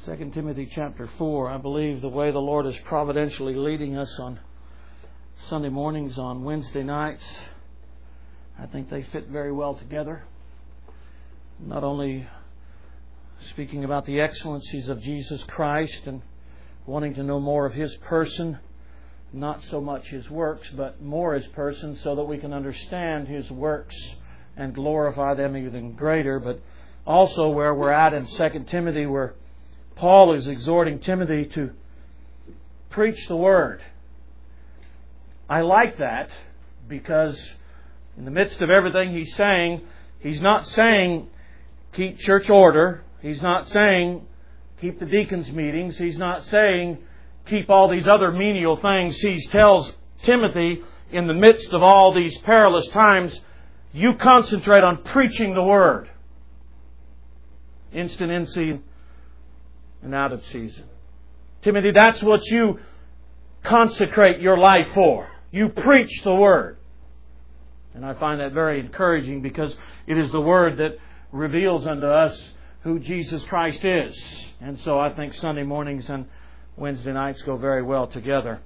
2 Timothy chapter 4. I believe the way the Lord is providentially leading us on Sunday mornings, on Wednesday nights, I think they fit very well together. Not only speaking about the excellencies of Jesus Christ and wanting to know more of His person, not so much His works, but more His person, so that we can understand His works and glorify them even greater. But also where we're at in 2 Timothy, where Paul is exhorting Timothy to preach the Word. I like that because in the midst of everything he's saying, he's not saying keep church order. He's not saying keep the deacons' meetings. He's not saying keep all these other menial things. He tells Timothy, in the midst of all these perilous times, you concentrate on preaching the Word. Instant in season and out of season. Timothy, that's what you consecrate your life for. You preach the Word. And I find that very encouraging because it is the Word that reveals unto us who Jesus Christ is. And so I think Sunday mornings and Wednesday nights go very well together.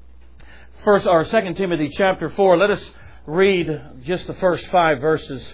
2 Timothy chapter 4. Let us read just the first 5 verses.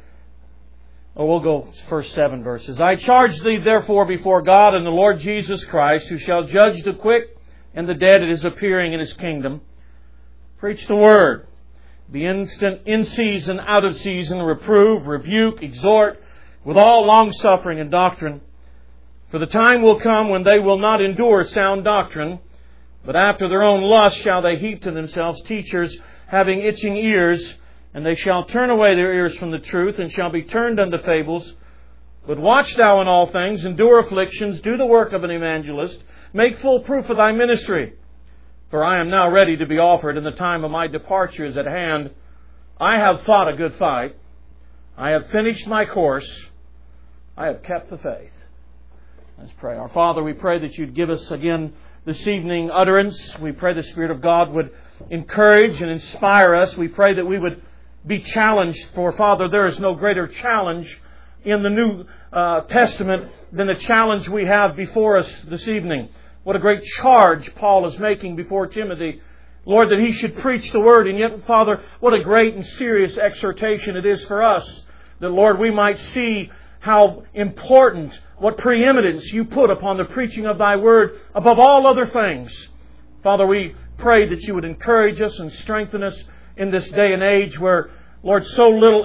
Or we'll go first 7 verses. I charge thee therefore before God and the Lord Jesus Christ, who shall judge the quick and the dead at His appearing in His kingdom. Preach the Word. Be instant, in season, out of season. Reprove, rebuke, exhort with all longsuffering and doctrine. For the time will come when they will not endure sound doctrine, but after their own lust shall they heap to themselves teachers having itching ears, and they shall turn away their ears from the truth, and shall be turned unto fables. But watch thou in all things, endure afflictions, do the work of an evangelist, make full proof of thy ministry. For I am now ready to be offered, and the time of my departure is at hand. I have fought a good fight. I have finished my course. I have kept the faith. Let's pray. Our Father, we pray that You'd give us again this evening utterance. We pray the Spirit of God would encourage and inspire us. We pray that we would be challenged. For, Father, there is no greater challenge in the New Testament than the challenge we have before us this evening. What a great charge Paul is making before Timothy. Lord, that he should preach the Word. And yet, Father, what a great and serious exhortation it is for us. That, Lord, we might see how important, what preeminence You put upon the preaching of Thy Word above all other things. Father, we pray that You would encourage us and strengthen us in this day and age where, Lord, so little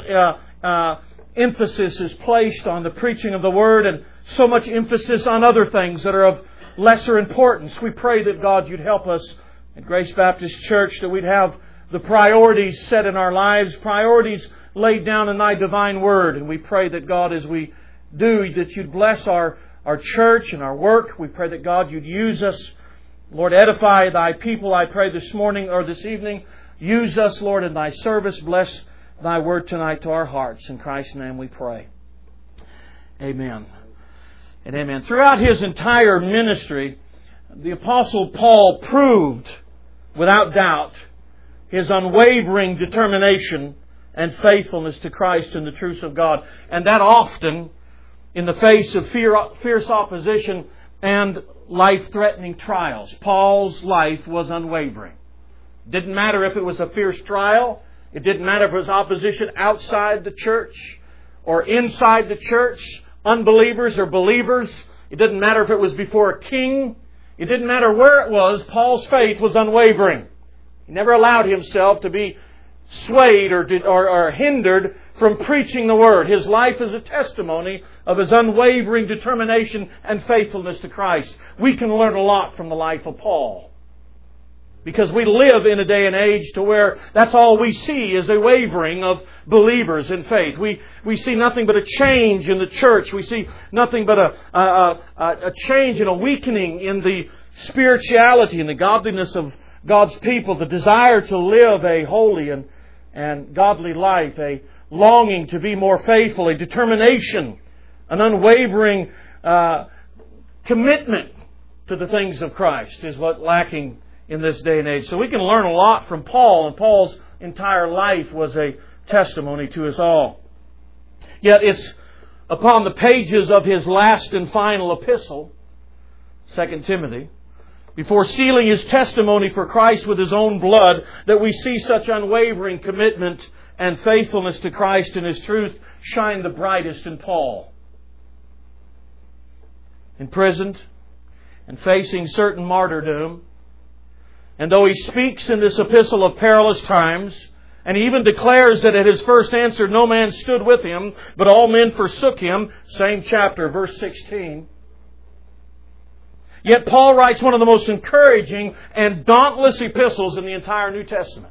emphasis is placed on the preaching of the Word and so much emphasis on other things that are of lesser importance. We pray that, God, You'd help us at Grace Baptist Church, that we'd have the priorities set in our lives, priorities laid down in Thy divine Word. And we pray that, God, as we do, that You'd bless our church and our work. We pray that, God, You'd use us. Lord, edify Thy people, I pray this morning or this evening. Use us, Lord, in Thy service. Bless Thy Word tonight to our hearts. In Christ's name we pray. Amen. And amen. Throughout his entire ministry, the Apostle Paul proved, without doubt, his unwavering determination and faithfulness to Christ and the truths of God. And that often in the face of fierce opposition and life-threatening trials. Paul's life was unwavering. It didn't matter if it was a fierce trial. It didn't matter if it was opposition outside the church or inside the church. Unbelievers or believers. It didn't matter if it was before a king. It didn't matter where it was. Paul's faith was unwavering. He never allowed himself to be swayed or hindered from preaching the Word. His life is a testimony of his unwavering determination and faithfulness to Christ. We can learn a lot from the life of Paul. Because we live in a day and age to where that's all we see is a wavering of believers in faith. We see nothing but a change in the church. We see nothing but a change and a weakening in the spirituality and the godliness of God's people. The desire to live a holy and godly life. A longing to be more faithful. A determination. An unwavering commitment to the things of Christ is what's lacking in this day and age. So we can learn a lot from Paul, and Paul's entire life was a testimony to us all. Yet it's upon the pages of his last and final epistle 2 Timothy, before sealing his testimony for Christ with his own blood, that we see such unwavering commitment and faithfulness to Christ and His truth shine the brightest in Paul. Imprisoned and facing certain martyrdom, and though he speaks in this epistle of perilous times, and he even declares that at his first answer no man stood with him, but all men forsook him, same chapter, verse 16. Yet Paul writes one of the most encouraging and dauntless epistles in the entire New Testament.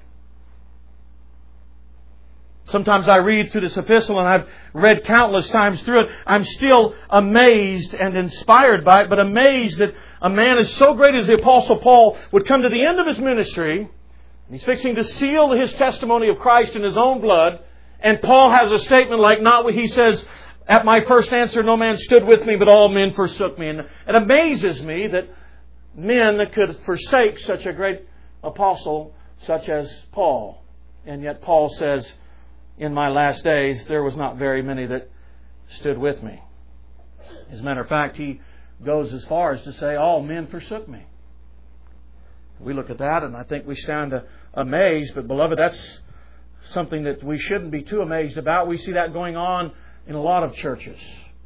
Sometimes I read through this epistle, and I've read countless times through it. I'm still amazed and inspired by it, but amazed that a man as so great as the Apostle Paul would come to the end of his ministry, and he's fixing to seal his testimony of Christ in his own blood, and Paul has a statement like, he says, at my first answer no man stood with me, but all men forsook me. And it amazes me that men could forsake such a great apostle such as Paul. And yet Paul says, in my last days, there was not very many that stood with me. As a matter of fact, he goes as far as to say, all men forsook me. We look at that and I think we stand amazed. But beloved, that's something that we shouldn't be too amazed about. We see that going on in a lot of churches.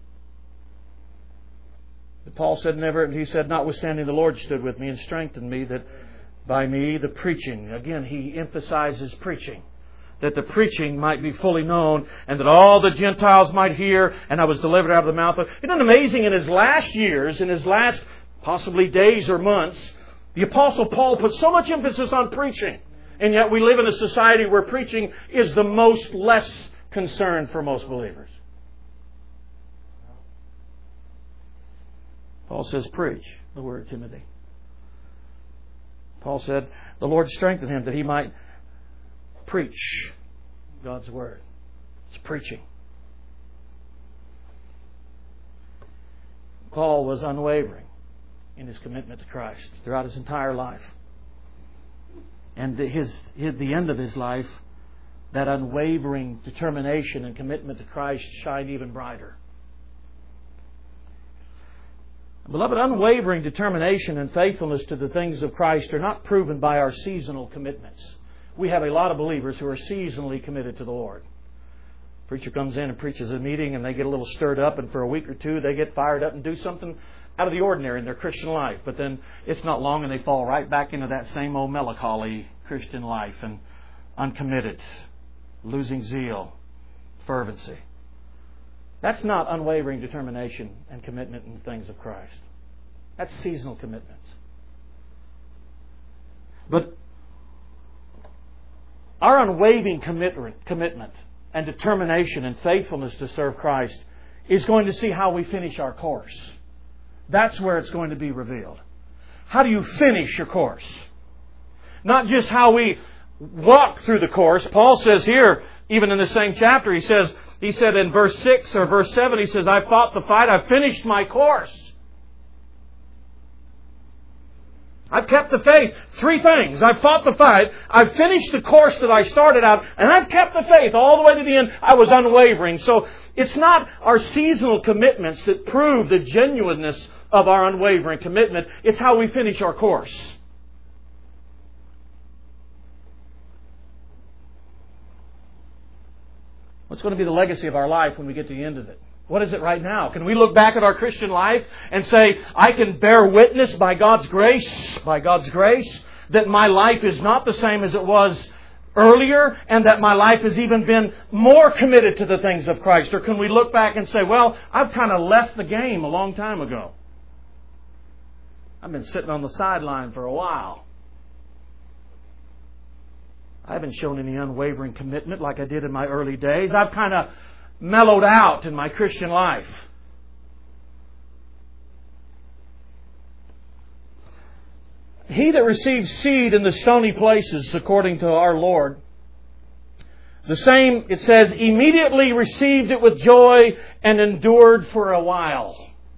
But Paul said, he said, notwithstanding the Lord stood with me and strengthened me, that by me the preaching, again he emphasizes preaching, that the preaching might be fully known and that all the Gentiles might hear, and I was delivered out of the mouth of... Isn't it amazing, in his last years, in his last possibly days or months, the Apostle Paul put so much emphasis on preaching, and yet we live in a society where preaching is the most less concern for most believers. Paul says, preach the word, Timothy. Paul said, the Lord strengthened him that he might preach God's Word. It's preaching. Paul was unwavering in his commitment to Christ throughout his entire life. And the end of his life, that unwavering determination and commitment to Christ shined even brighter. Beloved, unwavering determination and faithfulness to the things of Christ are not proven by our seasonal commitments. We have a lot of believers who are seasonally committed to the Lord. Preacher comes in and preaches a meeting and they get a little stirred up, and for a week or two they get fired up and do something out of the ordinary in their Christian life. But then it's not long and they fall right back into that same old melancholy Christian life and uncommitted, losing zeal, fervency. That's not unwavering determination and commitment in the things of Christ. That's seasonal commitments. But our unwavering commitment and determination and faithfulness to serve Christ is going to see how we finish our course. That's where it's going to be revealed. How do you finish your course? Not just how we walk through the course. Paul says here, even in the same chapter, he said in verse 6 or verse 7, he says, I've fought the fight, I've finished my course. I've kept the faith. 3 things. I've fought the fight, I've finished the course that I started out, and I've kept the faith all the way to the end. I was unwavering. So it's not our seasonal commitments that prove the genuineness of our unwavering commitment. It's how we finish our course. What's going to be the legacy of our life when we get to the end of it? What is it right now? Can we look back at our Christian life and say, I can bear witness by God's grace, that my life is not the same as it was earlier, and that my life has even been more committed to the things of Christ? Or can we look back and say, well, I've kind of left the game a long time ago. I've been sitting on the sideline for a while. I haven't shown any unwavering commitment like I did in my early days. I've kind of mellowed out in my Christian life. He that receives seed in the stony places, according to our Lord, the same, it says, immediately received it with joy and endured for a while.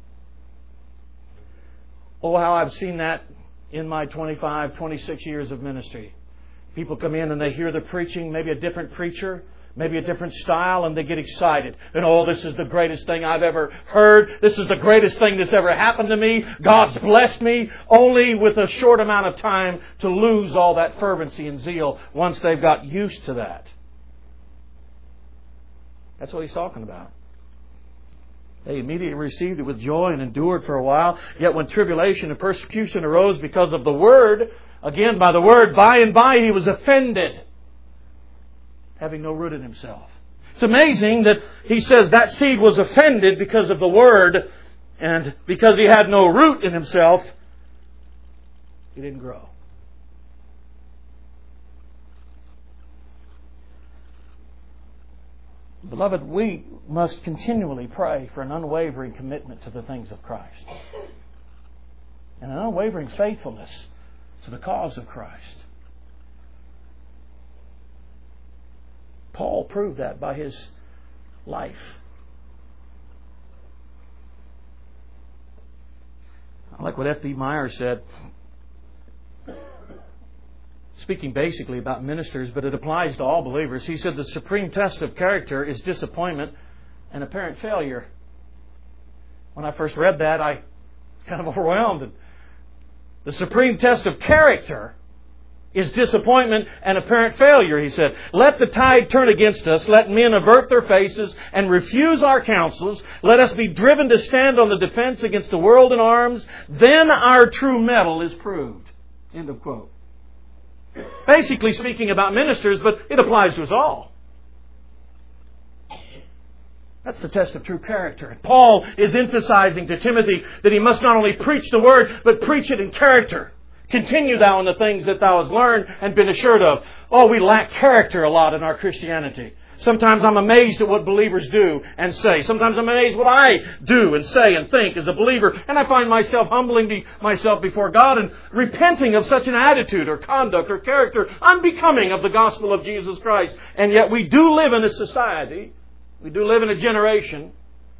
Oh, how I've seen that in my 25, 26 years of ministry. People come in and they hear the preaching, maybe a different preacher, maybe a different style, and they get excited. And, oh, this is the greatest thing I've ever heard. This is the greatest thing that's ever happened to me. God's blessed me, only with a short amount of time to lose all that fervency and zeal once they've got used to that. That's what he's talking about. They immediately received it with joy and endured for a while. Yet when tribulation and persecution arose because of the Word, again by the Word, by and by he was offended, having no root in himself. It's amazing that he says that seed was offended because of the Word, and because he had no root in himself, he didn't grow. Beloved, we must continually pray for an unwavering commitment to the things of Christ, and an unwavering faithfulness to the cause of Christ. Paul proved that by his life. I like what F.B. Meyer said, speaking basically about ministers, but it applies to all believers. He said the supreme test of character is disappointment and apparent failure. When I first read that, I kind of overwhelmed. The supreme test of character is disappointment and apparent failure, he said. Let the tide turn against us. Let men avert their faces and refuse our counsels. Let us be driven to stand on the defense against the world in arms. Then our true mettle is proved. End of quote. Basically speaking about ministers, but it applies to us all. That's the test of true character. And Paul is emphasizing to Timothy that he must not only preach the Word, but preach it in character. Continue thou in the things that thou hast learned and been assured of. Oh, we lack character a lot in our Christianity. Sometimes I'm amazed at what believers do and say. Sometimes I'm amazed what I do and say and think as a believer. And I find myself humbling myself before God and repenting of such an attitude or conduct or character unbecoming of the gospel of Jesus Christ. And yet we do live in a society, we do live in a generation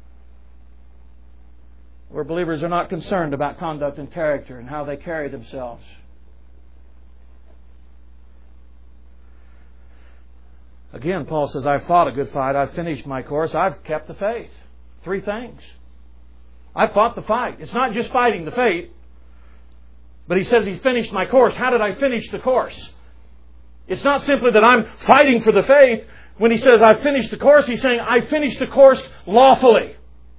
where believers are not concerned about conduct and character and how they carry themselves. Again, Paul says, I've fought a good fight. I've finished my course. I've kept the faith. 3 things. I've fought the fight. It's not just fighting the faith, but he says he finished my course. How did I finish the course? It's not simply that I'm fighting for the faith. When he says I've finished the course, he's saying I finished the course lawfully.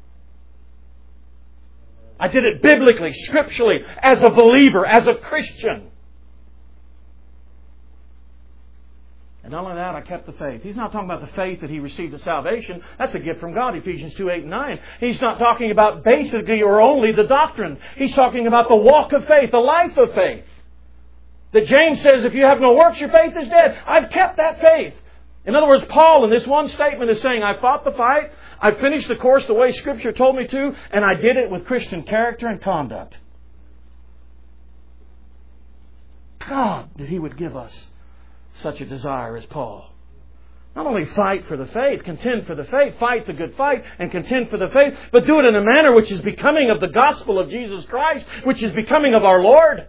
I did it biblically, scripturally, as a believer, as a Christian. And not only that, I kept the faith. He's not talking about the faith that he received at salvation. That's a gift from God, Ephesians 2, 8, and 9. He's not talking about basically or only the doctrine. He's talking about the walk of faith, the life of faith. That James says, if you have no works, your faith is dead. I've kept that faith. In other words, Paul in this one statement is saying, I fought the fight, I finished the course the way Scripture told me to, and I did it with Christian character and conduct. God, that He would give us such a desire as Paul. Not only fight for the faith, contend for the faith, fight the good fight, and contend for the faith, but do it in a manner which is becoming of the gospel of Jesus Christ, which is becoming of our Lord.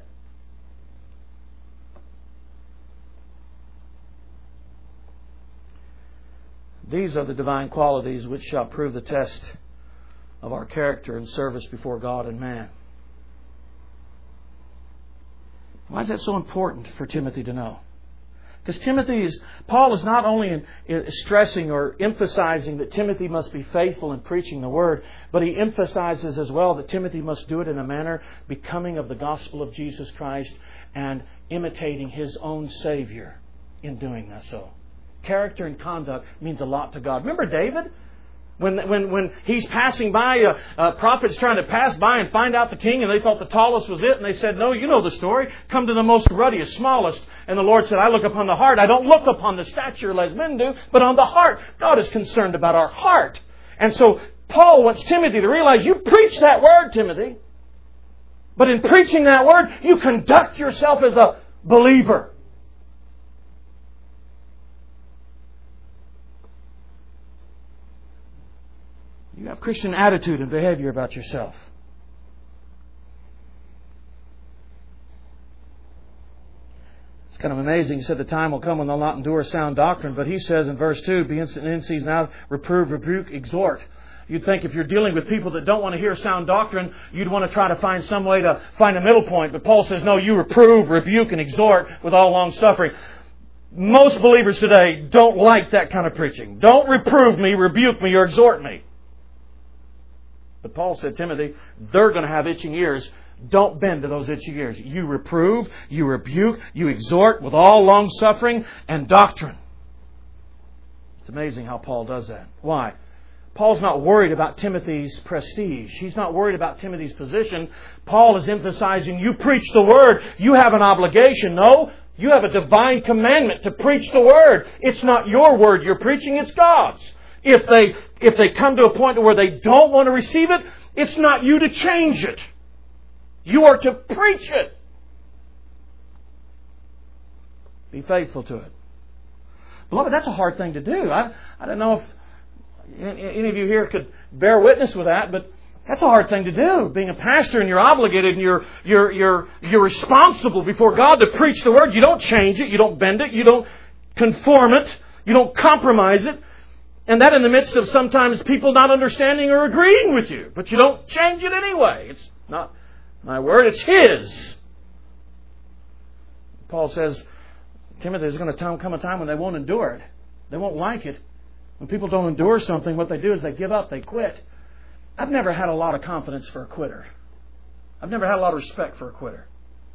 These are the divine qualities which shall prove the test of our character and service before God and man. Why is that so important for Timothy to know? Because Paul is not only stressing or emphasizing that Timothy must be faithful in preaching the Word, but he emphasizes as well that Timothy must do it in a manner becoming of the gospel of Jesus Christ and imitating his own Savior in doing that so. Character and conduct means a lot to God. Remember David? When he's passing by, a prophet's trying to pass by and find out the king, and they thought the tallest was it, and they said, no, you know the story. Come to the most ruddiest, smallest. And the Lord said, I look upon the heart. I don't look upon the stature as men do, but on the heart. God is concerned about our heart. And so Paul wants Timothy to realize, you preach that word, Timothy. But in preaching that word, you conduct yourself as a believer. You have Christian attitude and behavior about yourself. It's kind of amazing. He said the time will come when they'll not endure sound doctrine. But he says in verse 2, be instant in season out, reprove, rebuke, exhort. You'd think if you're dealing with people that don't want to hear sound doctrine, you'd want to try to find some way to find a middle point. But Paul says, no, you reprove, rebuke, and exhort with all long suffering. Most believers today don't like that kind of preaching. Don't reprove me, rebuke me, or exhort me. But Paul said, Timothy, they're going to have itching ears. Don't bend to those itching ears. You reprove, you rebuke, you exhort with all long suffering and doctrine. It's amazing how Paul does that. Why? Paul's not worried about Timothy's prestige. He's not worried about Timothy's position. Paul is emphasizing, you preach the Word. You have an obligation. No, you have a divine commandment to preach the Word. It's not your Word you're preaching, it's God's. If they come to a point where they don't want to receive it, it's not you to change it. You are to preach it. Be faithful to it. Beloved, that's a hard thing to do. I don't know if any of you here could bear witness with that, but that's a hard thing to do. Being a pastor and you're obligated and you're responsible before God to preach the Word. You don't change it. You don't bend it. You don't conform it. You don't compromise it. And that in the midst of sometimes people not understanding or agreeing with you. But you don't change it anyway. It's not my word, it's His. Paul says, Timothy, there's going to come a time when they won't endure it. They won't like it. When people don't endure something, what they do is they give up, they quit. I've never had a lot of confidence for a quitter. I've never had a lot of respect for a quitter.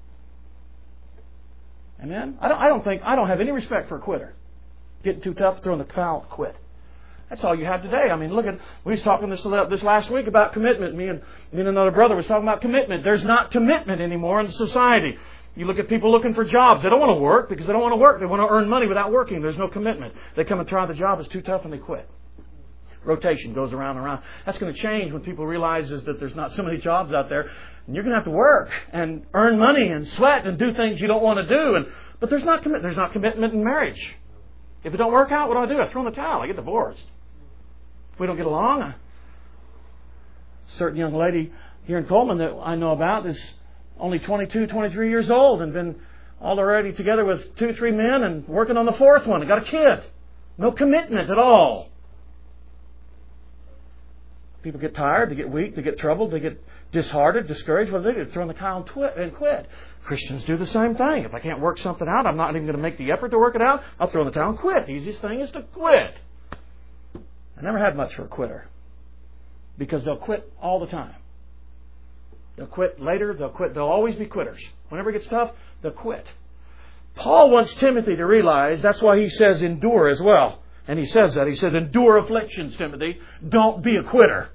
Amen? I don't have any respect for a quitter. Getting too tough, throwing the towel, quit. That's all you have today. I mean, we was talking this last week about commitment. Me and another brother was talking about commitment. There's not commitment anymore in society. You look at people looking for jobs. They don't want to work because they don't want to work. They want to earn money without working. There's no commitment. They come and try the job. It's too tough and they quit. Rotation goes around and around. That's going to change when people realize that there's not so many jobs out there. And you're going to have to work and earn money and sweat and do things you don't want to do. But there's not commitment. There's not commitment in marriage. If it don't work out, what do? I throw in the towel. I get divorced. If we don't get along, a certain young lady here in Coleman that I know about is only 22, 23 years old and been already together with 2, 3 men and working on the 4th one and got a kid. No commitment at all. People get tired, they get weak, they get troubled, they get disheartened, discouraged. What do? They throw in the towel and quit. Christians do the same thing. If I can't work something out, I'm not even going to make the effort to work it out. I'll throw in the towel and quit. The easiest thing is to quit. I never had much for a quitter because they'll quit all the time. They'll quit later. They'll always be quitters. Whenever it gets tough, they'll quit. Paul wants Timothy to realize, that's why he says endure as well. And he says that. He says, endure afflictions, Timothy. Don't be a quitter.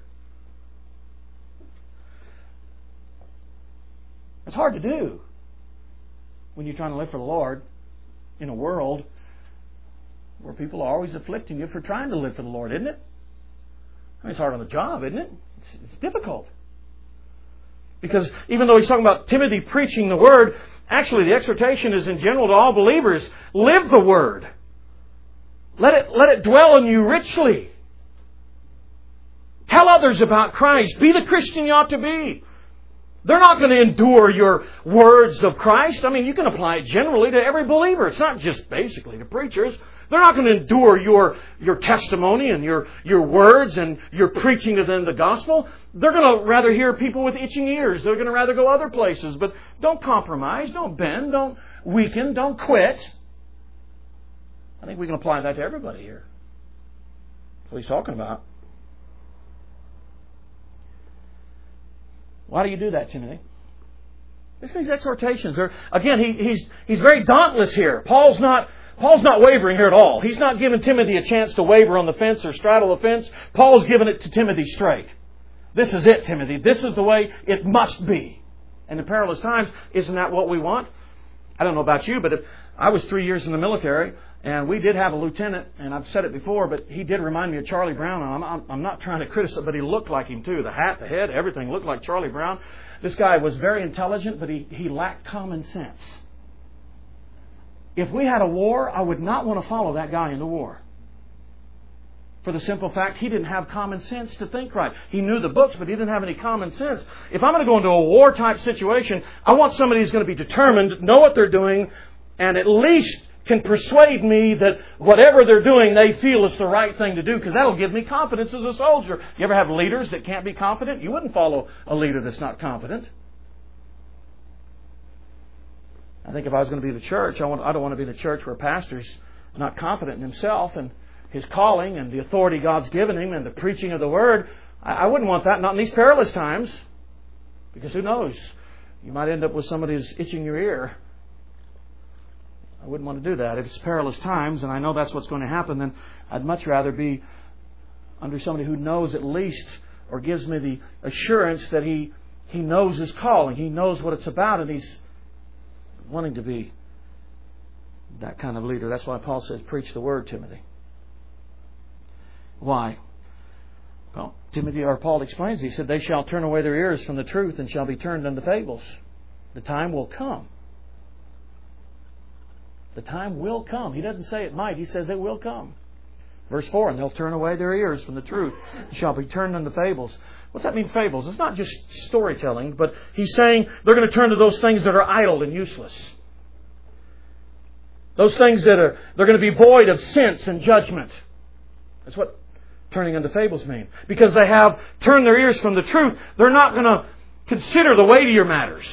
It's hard to do when you're trying to live for the Lord in a world where people are always afflicting you for trying to live for the Lord, isn't it? I mean, it's hard on the job, isn't it? It's difficult. Because even though he's talking about Timothy preaching the Word, actually the exhortation is in general to all believers. Live the Word. Let it dwell in you richly. Tell others about Christ. Be the Christian you ought to be. They're not going to endure your words of Christ. I mean, you can apply it generally to every believer. It's not just basically to preachers. They're not going to endure your testimony and your words and your preaching to them the gospel. They're going to rather hear people with itching ears. They're going to rather go other places. But don't compromise. Don't bend. Don't weaken. Don't quit. I think we can apply that to everybody here. That's what he's talking about. Why do you do that, Timothy? Listen to these exhortations. Again, he's very dauntless here. Paul's not wavering here at all. He's not giving Timothy a chance to waver on the fence or straddle the fence. Paul's giving it to Timothy straight. This is it, Timothy. This is the way it must be. And in perilous times, isn't that what we want? I don't know about you, but I was 3 years in the military, and we did have a lieutenant, and I've said it before, but he did remind me of Charlie Brown. I'm not trying to criticize, but he looked like him too. The hat, the head, everything looked like Charlie Brown. This guy was very intelligent, but he lacked common sense. If we had a war, I would not want to follow that guy in the war. For the simple fact, he didn't have common sense to think right. He knew the books, but he didn't have any common sense. If I'm going to go into a war-type situation, I want somebody who's going to be determined, know what they're doing, and at least can persuade me that whatever they're doing, they feel is the right thing to do, because that'll give me confidence as a soldier. You ever have leaders that can't be confident? You wouldn't follow a leader that's not confident. I think if I was going to be the church, I don't want to be the church where a pastor's not confident in himself and his calling and the authority God's given him and the preaching of the Word. I wouldn't want that, not in these perilous times, because who knows? You might end up with somebody who's itching your ear. I wouldn't want to do that. If it's perilous times, and I know that's what's going to happen, then I'd much rather be under somebody who knows at least, or gives me the assurance that he knows his calling. He knows what it's about, and he's wanting to be that kind of leader. That's why Paul says, preach the Word, Timothy. Why? Well, Paul explains, he said, they shall turn away their ears from the truth and shall be turned unto fables. The time will come. The time will come. He doesn't say it might. He says it will come. Verse 4, and they'll turn away their ears from the truth and shall be turned unto fables. What's that mean, fables? It's not just storytelling, but he's saying they're going to turn to those things that are idle and useless. Those things they're going to be void of sense and judgment. That's what turning unto fables mean. Because they have turned their ears from the truth, they're not going to consider the weightier matters.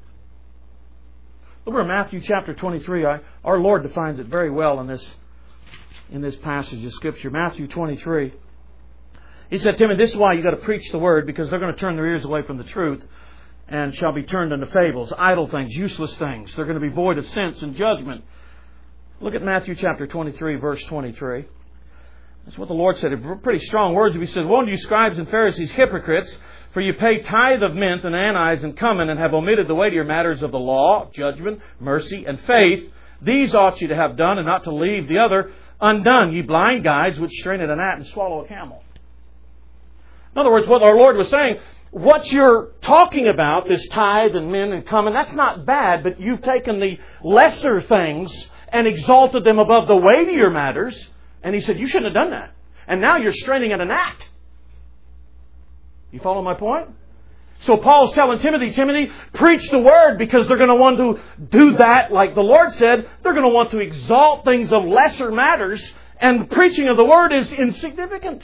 Look at Matthew chapter 23. Our Lord defines it very well in this passage of Scripture. Matthew 23. He said, Timothy, this is why you've got to preach the Word, because they're going to turn their ears away from the truth and shall be turned into fables, idle things, useless things. They're going to be void of sense and judgment. Look at Matthew chapter 23, verse 23. That's what the Lord said. Pretty strong words. He said, woe unto you, scribes and Pharisees, hypocrites, for you pay tithe of mint and anise and cumin, and have omitted the weightier matters of the law, judgment, mercy, and faith. These ought you to have done, and not to leave the other undone. Ye blind guides, which strain at a gnat and swallow a camel. In other words, what our Lord was saying, what you're talking about, this tithe and mint and cumin, that's not bad, but you've taken the lesser things and exalted them above the weightier matters. And He said, you shouldn't have done that. And now you're straining at a gnat. You follow my point? So Paul's telling Timothy, preach the Word, because they're going to want to do that, like the Lord said. They're going to want to exalt things of lesser matters, and the preaching of the Word is insignificant.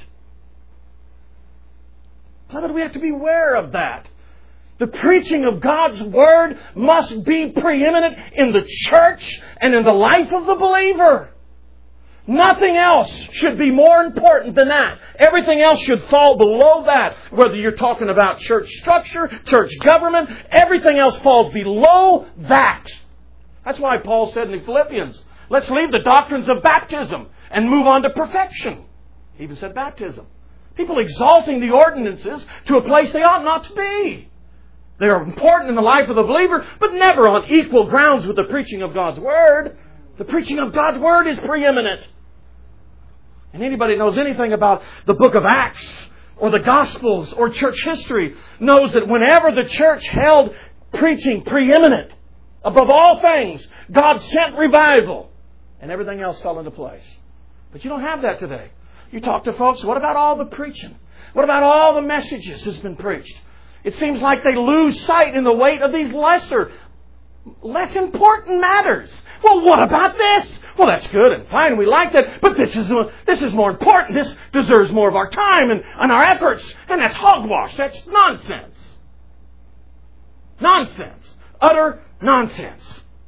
Beloved, we have to beware of that. The preaching of God's Word must be preeminent in the church and in the life of the believer. Nothing else should be more important than that. Everything else should fall below that. Whether you're talking about church structure, church government, everything else falls below that. That's why Paul said in the Philippians, let's leave the doctrines of baptism and move on to perfection. He even said baptism. People exalting the ordinances to a place they ought not to be. They are important in the life of the believer, but never on equal grounds with the preaching of God's Word. The preaching of God's Word is preeminent. And anybody who knows anything about the book of Acts or the Gospels or church history knows that whenever the church held preaching preeminent above all things, God sent revival and everything else fell into place. But you don't have that today. You talk to folks, what about all the preaching? What about all the messages that's been preached? It seems like they lose sight in the weight of these less important matters. Well, what about this? Well, that's good and fine. We like that. But this is more important. This deserves more of our time and our efforts. And that's hogwash. That's nonsense. Nonsense. Utter nonsense.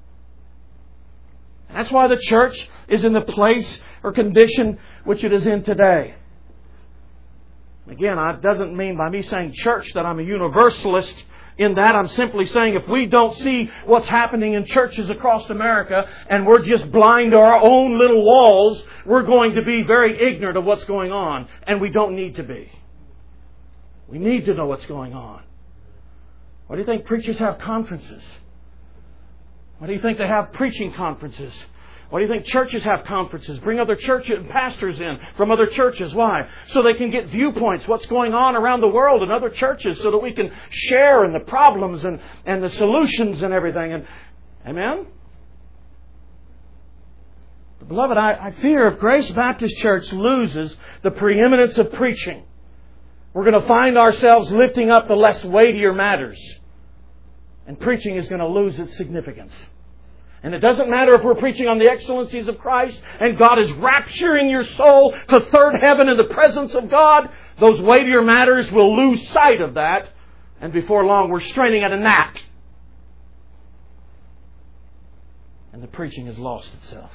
And that's why the church is in the place or condition which it is in today. Again, it doesn't mean by me saying church that I'm a universalist. In that, I'm simply saying if we don't see what's happening in churches across America and we're just blind to our own little walls, we're going to be very ignorant of what's going on. And we don't need to be. We need to know what's going on. Why do you think preachers have conferences? Why do you think they have preaching conferences? Why do you think churches have conferences? Bring other church pastors in from other churches. Why? So they can get viewpoints, what's going on around the world in other churches, so that we can share in the problems and the solutions and everything. And amen? But beloved, I fear if Grace Baptist Church loses the preeminence of preaching, we're going to find ourselves lifting up the less weightier matters. And preaching is going to lose its significance. And it doesn't matter if we're preaching on the excellencies of Christ and God is rapturing your soul to third heaven in the presence of God. Those weightier matters will lose sight of that. And before long, we're straining at a gnat. And the preaching has lost itself.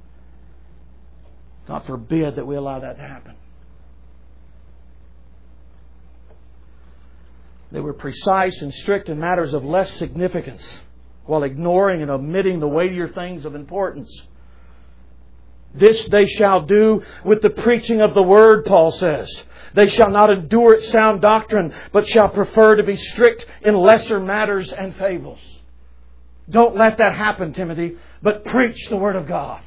God forbid that we allow that to happen. They were precise and strict in matters of less significance, while ignoring and omitting the weightier things of importance. This they shall do with the preaching of the Word, Paul says. They shall not endure its sound doctrine, but shall prefer to be strict in lesser matters and fables. Don't let that happen, Timothy, but preach the Word of God.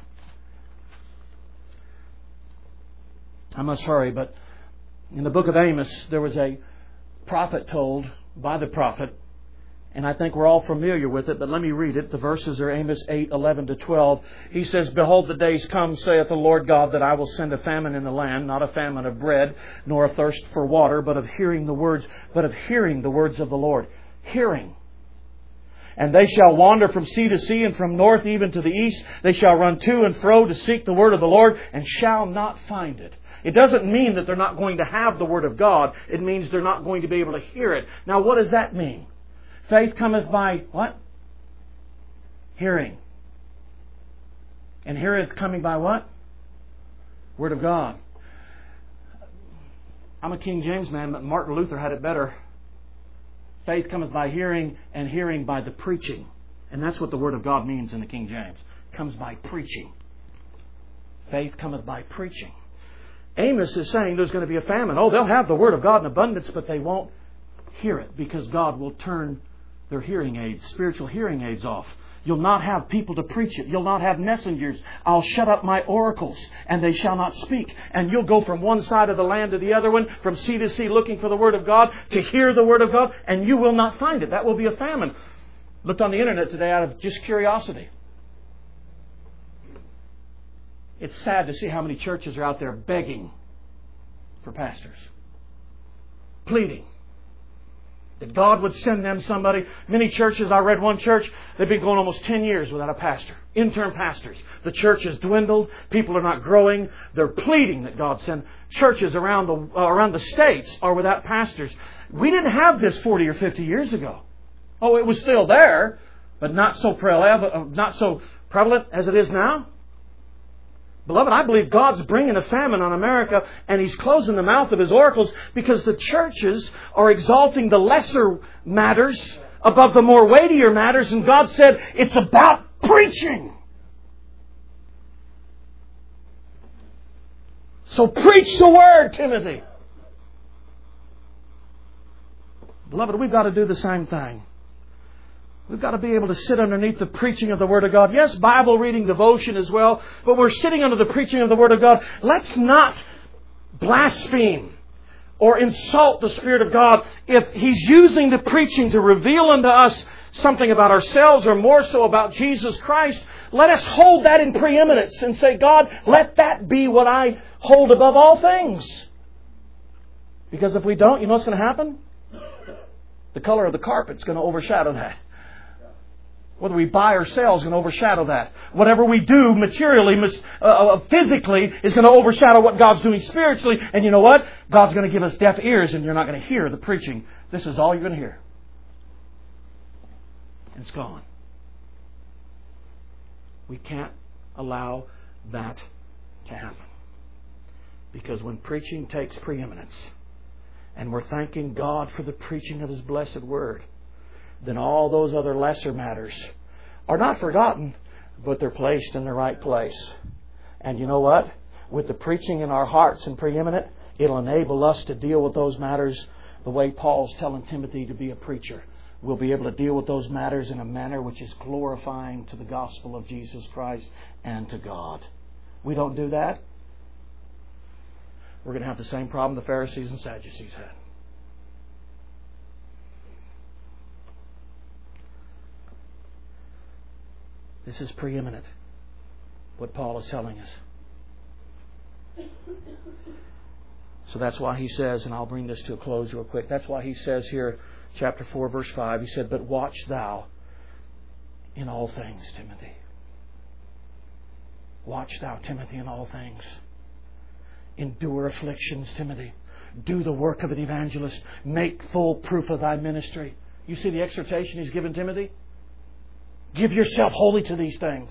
I must hurry, but in the book of Amos, there was a prophet told by the prophet, and I think we're all familiar with it, but let me read it. The verses are Amos 8:11-12. He says, "Behold, the days come, saith the Lord God, that I will send a famine in the land, not a famine of bread, nor a thirst for water, but of hearing the words of the Lord." Hearing. "And they shall wander from sea to sea, and from north even to the east. They shall run to and fro to seek the word of the Lord, and shall not find it." It doesn't mean that they're not going to have the Word of God. It means they're not going to be able to hear it. Now, what does that mean? Faith cometh by what? Hearing. And heareth coming by what? Word of God. I'm a King James man, but Martin Luther had it better. Faith cometh by hearing, and hearing by the preaching. And that's what the Word of God means in the King James. It comes by preaching. Faith cometh by preaching. Amos is saying there's going to be a famine. Oh, they'll have the Word of God in abundance, but they won't hear it because God will turn their hearing aids, spiritual hearing aids off. You'll not have people to preach it. You'll not have messengers. I'll shut up my oracles, and they shall not speak. And you'll go from one side of the land to the other one, from sea to sea, looking for the Word of God, to hear the Word of God, and you will not find it. That will be a famine. Looked on the internet today out of just curiosity. It's sad to see how many churches are out there begging for pastors. Pleading that God would send them somebody. Many churches, I read one church, they've been going almost 10 years without a pastor. Interim pastors. The church has dwindled. People are not growing. They're pleading that God send. Churches around the states are without pastors. We didn't have this 40 or 50 years ago. Oh, it was still there, but not so prevalent as it is now. Beloved, I believe God's bringing a famine on America, and He's closing the mouth of His oracles because the churches are exalting the lesser matters above the more weightier matters, and God said it's about preaching. So preach the Word, Timothy. Beloved, we've got to do the same thing. We've got to be able to sit underneath the preaching of the Word of God. Yes, Bible reading, devotion as well. But we're sitting under the preaching of the Word of God. Let's not blaspheme or insult the Spirit of God. If He's using the preaching to reveal unto us something about ourselves or more so about Jesus Christ, let us hold that in preeminence and say, God, let that be what I hold above all things. Because if we don't, you know what's going to happen? The color of the carpet is going to overshadow that. Whether we buy or sell is going to overshadow that. Whatever we do materially, physically, is going to overshadow what God's doing spiritually. And you know what? God's going to give us deaf ears and you're not going to hear the preaching. This is all you're going to hear. And it's gone. We can't allow that to happen. Because when preaching takes preeminence, and we're thanking God for the preaching of His blessed Word, then all those other lesser matters are not forgotten, but they're placed in the right place. And you know what? With the preaching in our hearts and preeminent, it'll enable us to deal with those matters the way Paul's telling Timothy to be a preacher. We'll be able to deal with those matters in a manner which is glorifying to the gospel of Jesus Christ and to God. We don't do that, we're going to have the same problem the Pharisees and Sadducees had. This is preeminent, what Paul is telling us. So that's why he says, and I'll bring this to a close real quick, that's why he says here, chapter 4, verse 5, he said, "But watch thou in all things, Timothy." Watch thou, Timothy, in all things. Endure afflictions, Timothy. Do the work of an evangelist. Make full proof of thy ministry. You see the exhortation he's given Timothy? Give yourself wholly to these things.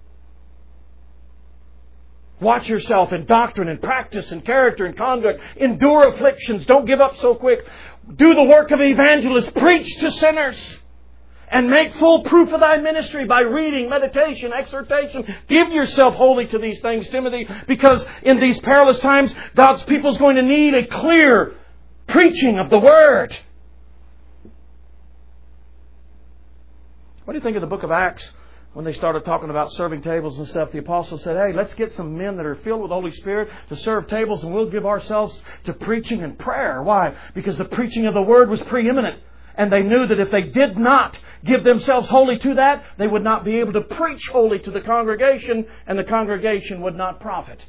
Watch yourself in doctrine and practice and character and conduct. Endure afflictions. Don't give up so quick. Do the work of an evangelist. Preach to sinners. And make full proof of thy ministry by reading, meditation, exhortation. Give yourself wholly to these things, Timothy, because in these perilous times, God's people is going to need a clear preaching of the Word. What do you think of the book of Acts? When they started talking about serving tables and stuff, the apostles said, hey, let's get some men that are filled with the Holy Spirit to serve tables, and we'll give ourselves to preaching and prayer. Why? Because the preaching of the Word was preeminent. And they knew that if they did not give themselves wholly to that, they would not be able to preach wholly to the congregation, and the congregation would not profit.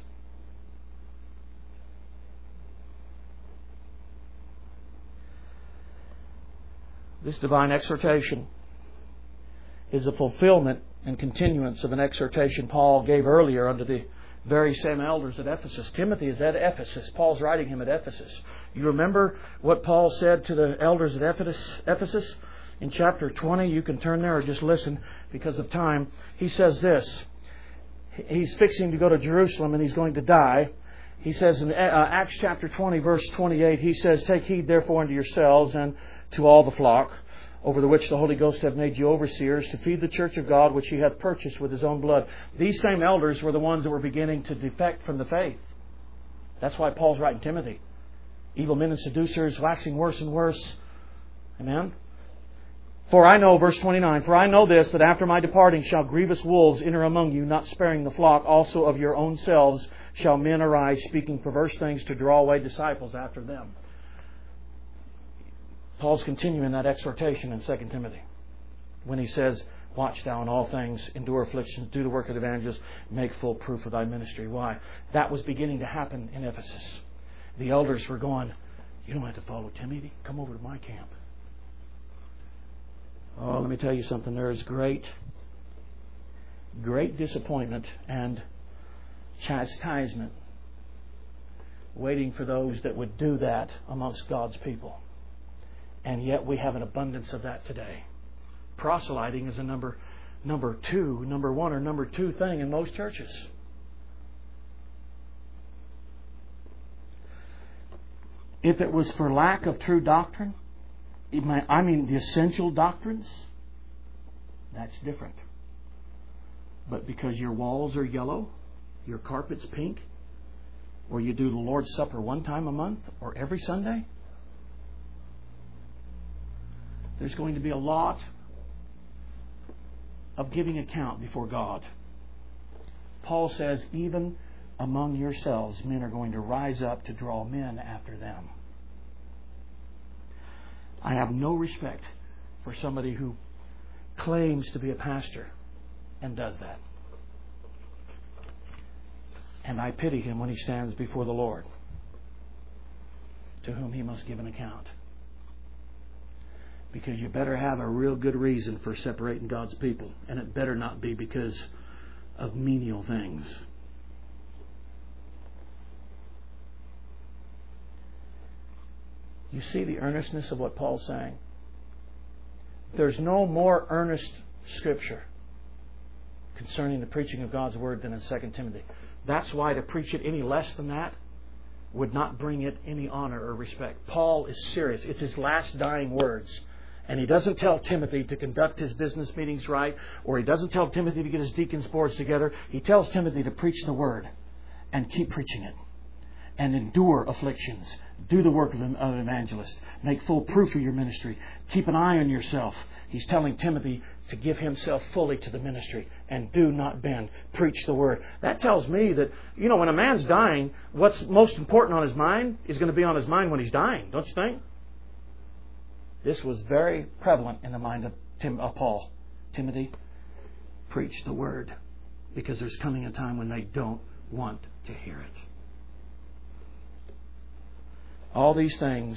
This divine exhortation is a fulfillment and continuance of an exhortation Paul gave earlier under the very same elders at Ephesus. Timothy is at Ephesus. Paul's writing him at Ephesus. You remember what Paul said to the elders at Ephesus? In chapter 20, you can turn there or just listen because of time. He says this. He's fixing to go to Jerusalem and he's going to die. He says in Acts chapter 20, verse 28, he says, take heed therefore unto yourselves and to all the flock, over the which the Holy Ghost hath made you overseers, to feed the church of God, which He hath purchased with His own blood. These same elders were the ones that were beginning to defect from the faith. That's why Paul's writing Timothy. Evil men and seducers, waxing worse and worse. Amen? For I know, verse 29, for I know this, that after my departing shall grievous wolves enter among you, not sparing the flock. Also of your own selves shall men arise, speaking perverse things to draw away disciples after them. Paul's continuing that exhortation in 2 Timothy when he says, watch thou in all things, endure afflictions, do the work of the evangelist, make full proof of thy ministry. Why? That was beginning to happen in Ephesus. The elders were going, you don't have to follow Timothy. Come over to my camp. Oh, let me tell you something. There is great disappointment and chastisement waiting for those that would do that amongst God's people. And yet we have an abundance of that today. Proselyting is a number one or number two thing in most churches. If it was for lack of true doctrine, I mean the essential doctrines, that's different. But because your walls are yellow, your carpet's pink, or you do the Lord's Supper one time a month or every Sunday, there's going to be a lot of giving account before God. Paul says, even among yourselves, men are going to rise up to draw men after them. I have no respect for somebody who claims to be a pastor and does that. And I pity him when he stands before the Lord, to whom he must give an account. Because you better have a real good reason for separating God's people. And it better not be because of menial things. You see the earnestness of what Paul's saying? There's no more earnest Scripture concerning the preaching of God's Word than in 2 Timothy. That's why to preach it any less than that would not bring it any honor or respect. Paul is serious. It's his last dying words. And he doesn't tell Timothy to conduct his business meetings right, or he doesn't tell Timothy to get his deacons' boards together. He tells Timothy to preach the Word and keep preaching it. And endure afflictions. Do the work of an evangelist. Make full proof of your ministry. Keep an eye on yourself. He's telling Timothy to give himself fully to the ministry and do not bend. Preach the Word. That tells me that, when a man's dying, what's most important on his mind is going to be on his mind when he's dying, don't you think? This was very prevalent in the mind of Paul. Timothy, preach the Word, because there's coming a time when they don't want to hear it. All these things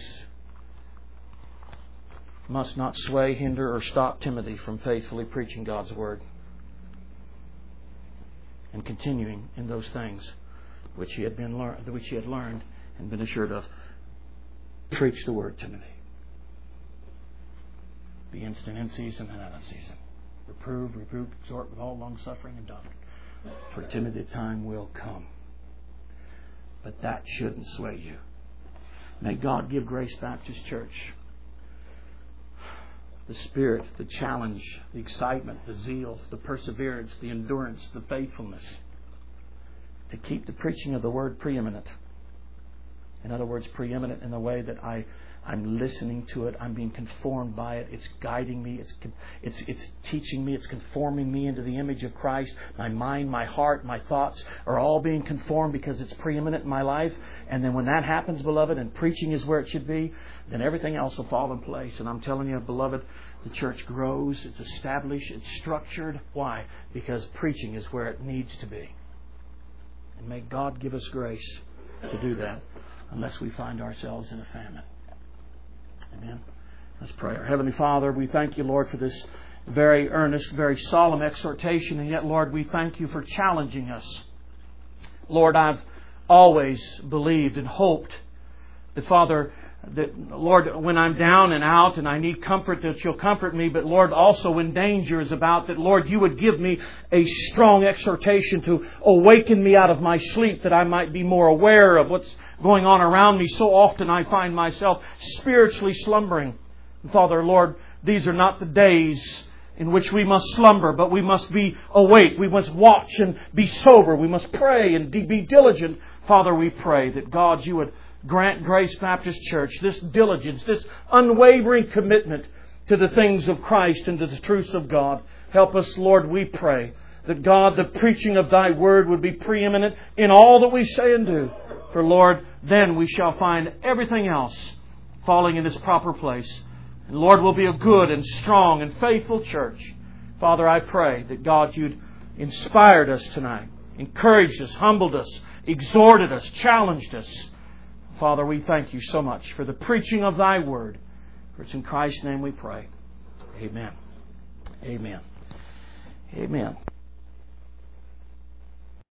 must not sway, hinder, or stop Timothy from faithfully preaching God's Word. In and continuing in those things which he had learned and been assured of. Preach the word, Timothy. Be instant in season and out of season. Reprove, rebuke, exhort with all long suffering and doctrine. For Timothy, time will come. But that shouldn't sway you. May God give Grace Baptist Church the spirit, the challenge, the excitement, the zeal, the perseverance, the endurance, the faithfulness to keep the preaching of the Word preeminent. In other words, preeminent in the way that I'm listening to it, I'm being conformed by it, it's guiding me, it's teaching me, it's conforming me into the image of Christ. My mind, my heart, my thoughts are all being conformed because it's preeminent in my life. And then when that happens, beloved, and preaching is where it should be, then everything else will fall in place. And I'm telling you, beloved, the church grows, it's established, it's structured. Why? Because preaching is where it needs to be. And may God give us grace to do that, unless we find ourselves in a famine. Amen. Let's pray. Our Heavenly Father, we thank you, Lord, for this very earnest, very solemn exhortation. And yet, Lord, we thank you for challenging us. Lord, I've always believed and hoped that, Father, that, Lord, when I'm down and out and I need comfort, that you'll comfort me. But, Lord, also when danger is about, that, Lord, you would give me a strong exhortation to awaken me out of my sleep, that I might be more aware of what's going on around me. So often I find myself spiritually slumbering. And Father, Lord, these are not the days in which we must slumber, but we must be awake. We must watch and be sober. We must pray and be diligent. Father, we pray that, God, you would grant Grace Baptist Church this diligence, this unwavering commitment to the things of Christ and to the truths of God. Help us, Lord, we pray, that, God, the preaching of Thy Word would be preeminent in all that we say and do. For, Lord, then we shall find everything else falling in its proper place. And, Lord, we'll be a good and strong and faithful church. Father, I pray that, God, you'd inspired us tonight, encouraged us, humbled us, exhorted us, challenged us. Father, we thank you so much for the preaching of Thy Word. For it's in Christ's name we pray. Amen. Amen. Amen.